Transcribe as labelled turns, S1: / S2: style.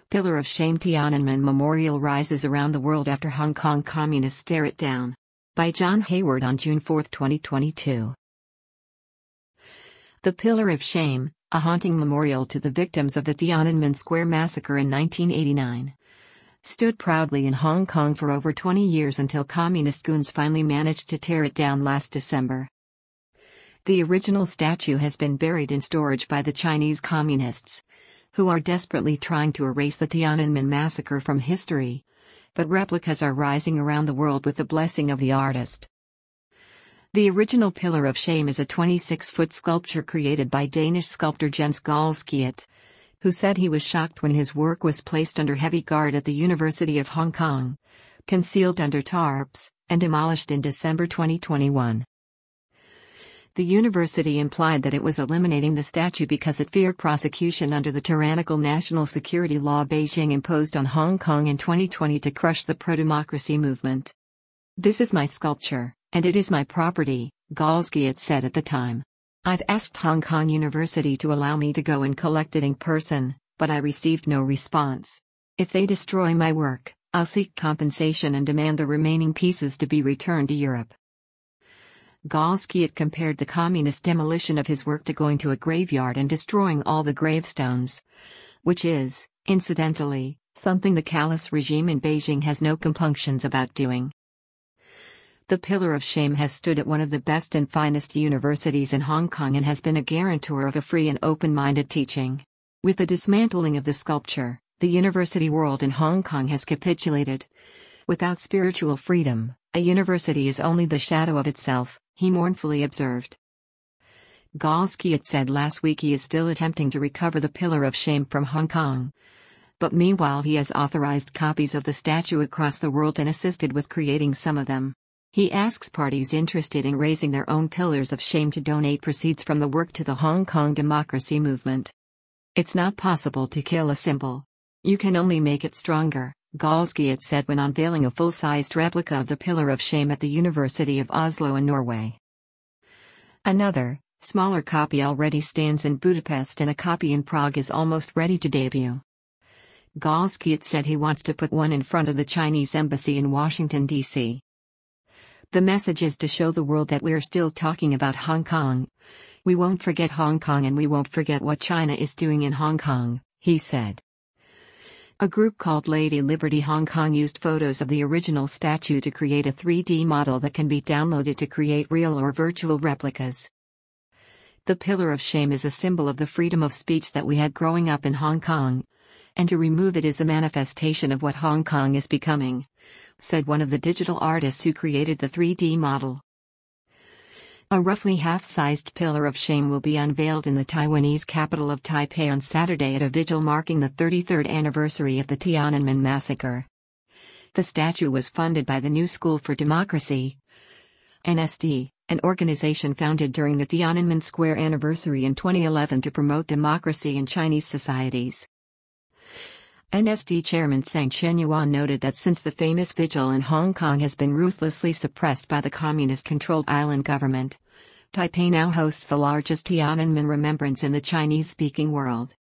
S1: Pillar of Shame. Tiananmen Memorial rises around the world after Hong Kong communists tear it down. By John Hayward on June 4, 2022. The Pillar of Shame, a haunting memorial to the victims of the Tiananmen Square massacre in 1989, stood proudly in Hong Kong for over 20 years until communist goons finally managed to tear it down last December. The original statue has been buried in storage by the Chinese communists, who are desperately trying to erase the Tiananmen massacre from history, but replicas are rising around the world with the blessing of the artist. The original Pillar of Shame is a 26-foot sculpture created by Danish sculptor Jens Galschiot, who said he was shocked when his work was placed under heavy guard at the University of Hong Kong, concealed under tarps, and demolished in December 2021. The university implied that it was eliminating the statue because it feared prosecution under the tyrannical national security law Beijing imposed on Hong Kong in 2020 to crush the pro-democracy movement. "This is my sculpture, and it is my property," Galschiot said at the time. "I've asked Hong Kong University to allow me to go and collect it in person, but I received no response. If they destroy my work, I'll seek compensation and demand the remaining pieces to be returned to Europe." Galschiot compared the communist demolition of his work to going to a graveyard and destroying all the gravestones, which is, incidentally, something the callous regime in Beijing has no compunctions about doing. The Pillar of Shame has stood at one of the best and finest universities in Hong Kong and has been a guarantor of a free and open-minded teaching. With the dismantling of the sculpture, the university world in Hong Kong has capitulated. "Without spiritual freedom, a university is only the shadow of itself," he mournfully observed. Galschiot said last week he is still attempting to recover the Pillar of Shame from Hong Kong. But meanwhile he has authorized copies of the statue across the world and assisted with creating some of them. He asks parties interested in raising their own pillars of shame to donate proceeds from the work to the Hong Kong democracy movement. "It's not possible to kill a symbol. You can only make it stronger," Galschiot said when unveiling a full-sized replica of the Pillar of Shame at the University of Oslo in Norway. Another, smaller copy already stands in Budapest and a copy in Prague is almost ready to debut. Galschiot said he wants to put one in front of the Chinese embassy in Washington, D.C. "The message is to show the world that we're still talking about Hong Kong. We won't forget Hong Kong and we won't forget what China is doing in Hong Kong," he said. A group called Lady Liberty Hong Kong used photos of the original statue to create a 3D model that can be downloaded to create real or virtual replicas. "The Pillar of Shame is a symbol of the freedom of speech that we had growing up in Hong Kong, and to remove it is a manifestation of what Hong Kong is becoming," said one of the digital artists who created the 3D model. A roughly half-sized Pillar of Shame will be unveiled in the Taiwanese capital of Taipei on Saturday at a vigil marking the 33rd anniversary of the Tiananmen massacre. The statue was funded by the New School for Democracy, NSD, an organization founded during the Tiananmen Square anniversary in 2011 to promote democracy in Chinese societies. NSD chairman Zhang Qianyuan noted that since the famous vigil in Hong Kong has been ruthlessly suppressed by the communist-controlled island government, Taipei now hosts the largest Tiananmen remembrance in the Chinese-speaking world.